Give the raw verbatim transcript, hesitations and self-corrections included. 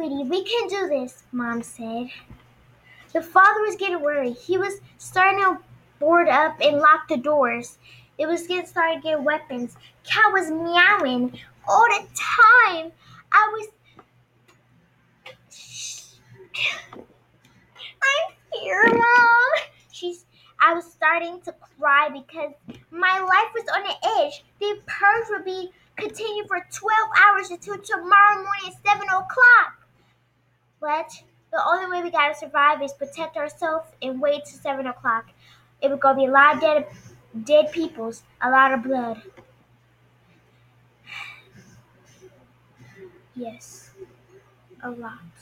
sweetie, we can do this, Mom said. The father was getting worried. He was starting to board up and lock the doors. It was getting started to get weapons. Cat was meowing all the time. I was I'm here, Mom. She's I was starting to cry because my life was on the edge. The purge would be continued for twelve hours until tomorrow morning at seven o'clock. But the only way we gotta survive is protect ourselves and wait till seven o'clock. It was gonna be a lot of dead, dead peoples, a lot of blood. Yes, a lot.